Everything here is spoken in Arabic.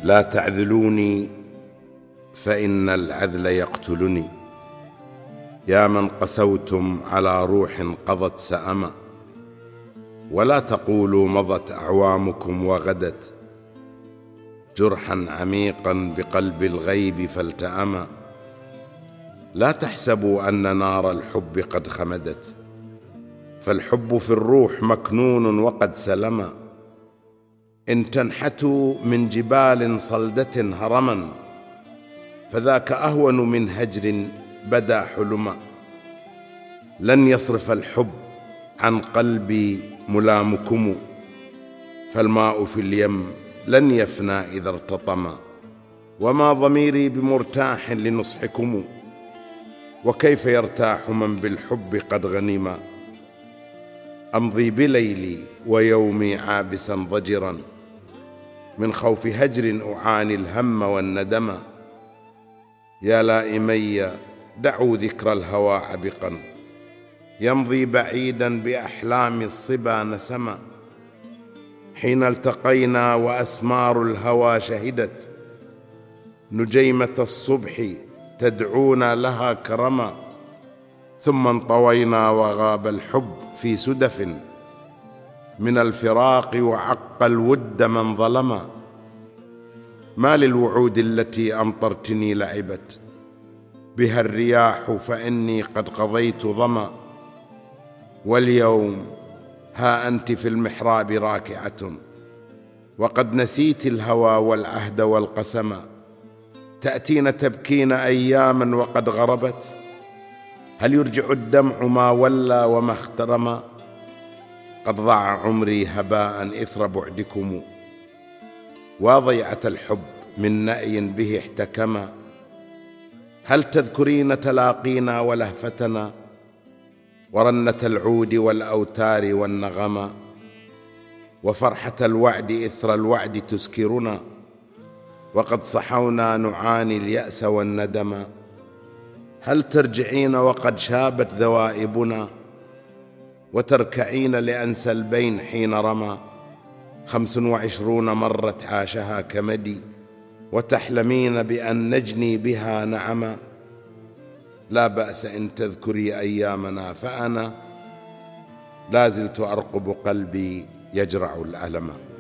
لا تعذلوني فإن العذل يقتلني، يا من قسوتم على روح قضت سأما. ولا تقولوا مضت أعوامكم وغدت، جرحا عميقا بقلب الغيب فالتأما. لا تحسبوا أن نار الحب قد خمدت، فالحب في الروح مكنون وقد سلما. إن تنحتوا من جبال صلدة هرما، فذاك أهون من هجر بدا حلما. لن يصرف الحب عن قلبي ملامكم، فالماء في اليم لن يفنى إذا ارتطما. وما ضميري بمرتاح لنصحكم، وكيف يرتاح من بالحب قد غنما. أمضي بليلي ويومي عابسا ضجرا، من خوف هجر أعاني الهم والندما. يا لائمي دعوا ذكر الهوى عبقا، يمضي بعيدا بأحلام الصبا نسما. حين التقينا وأسمار الهوى شهدت، نجيمة الصبح تدعونا لها كرما. ثم انطوينا وغاب الحب في سدف، من الفراق وعق الود من ظلما. ما للوعود التي أمطرتني لعبت، بها الرياح فإني قد قضيت ظما. واليوم ها أنت في المحراب راكعة، وقد نسيت الهوى والعهد والقسما. تأتين تبكين أياما وقد غربت، هل يرجع الدمع ما ولى وما اخترما. قد ضاع عمري هباء إثر بعدكم، وضيعة الحب من نأي به احتكما. هل تذكرين تلاقينا ولهفتنا، ورنة العود والأوتار والنغما. وفرحة الوعد إثر الوعد تسكرنا، وقد صحونا نعاني اليأس والندما. هل ترجعين وقد شابت ذوائبنا، وتركعين لأنسى البين حين رمى. 25 مرت عاشها كمدي، وتحلمين بأن نجني بها نعما. لا بأس إن تذكري أيامنا، فأنا لا زلت أرقب قلبي يجرع الألم.